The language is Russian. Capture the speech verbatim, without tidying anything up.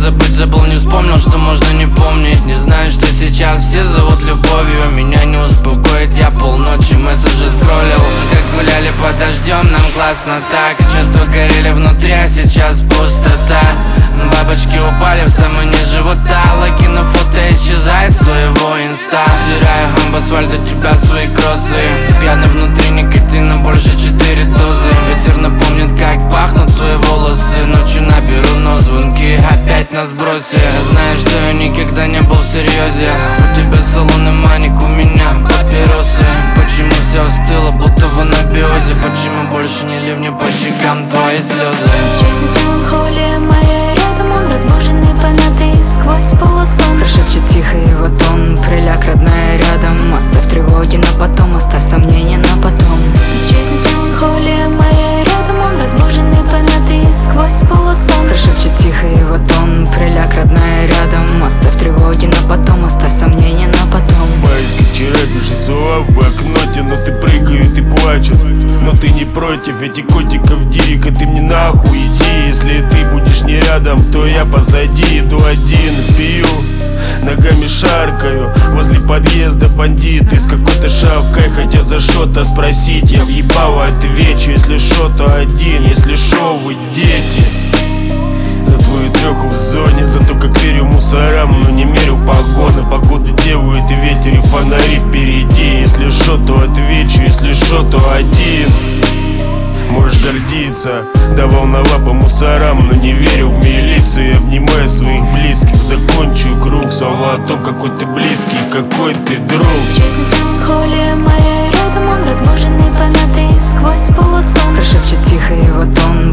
забыть забыл, не вспомнил, что можно не помнить. Не знаю, что сейчас все зовут любовью. Меня не успокоит, я полночи месседжи скроллил. Как гуляли под дождем, нам классно так. Чувства горели внутри, а сейчас пустота. Бабочки упали в самый низ живота. Лайки на фото исчезает с твоего инста. Стираю гамб асфальт, от тебя свои кроссы. Пьяный внутри никотина, больше четыре дозы. Ветер напомнит, как пахнут твои волосы. Ночью наберу, но звонки опять нас бросят. Знаешь, что я никогда не был в серьезе. У тебя салон и маник, у меня папиросы. Почему все остыло, будто в анабиозе? Почему больше не ливни по щекам твои слезы? Исчезнет меланхолия моя рядом, он разбуженный, помятый сквозь полусон. Прошепчет тихо его тон, приляг, родная, рядом. Оставь тревоги на потом, оставь сомнения на потом. Исчезнет меланхолия моя рядом, он разбуженный, помятый сквозь полусон. Прошепчет тихо его тон, приляг, родная, рядом. Оставь тревоги на потом, оставь сомнения на потом. Майский вчера пиши слова в блокноте, но ты прыгают и плачут. Но ты не против этих котиков дико, ты мне нахуй иди. Если ты будешь не рядом, то я позади. Иду один, пью, ногами шаркаю. Возле подъезда бандиты с какой-то шавкой хотят за что-то спросить. Я въебало отвечу, если шо, то один. Если шо, вы дети. За твою треху в зоне, за то, как верю мусорам, но не мерю погоны. Погоду делают и ветер, и фонари впереди. Если шо, то отвечу, если шо, то один. Можешь гордиться, давал на лапы мусорам, но не верю в милицию. Обнимаю своих близких, закончу круг. Слова о том, какой ты близкий, какой ты друг. Исчезнет меланхолия моя рядом, он разбуженный, помятый сквозь полусон. Прошепчет тихо его тон,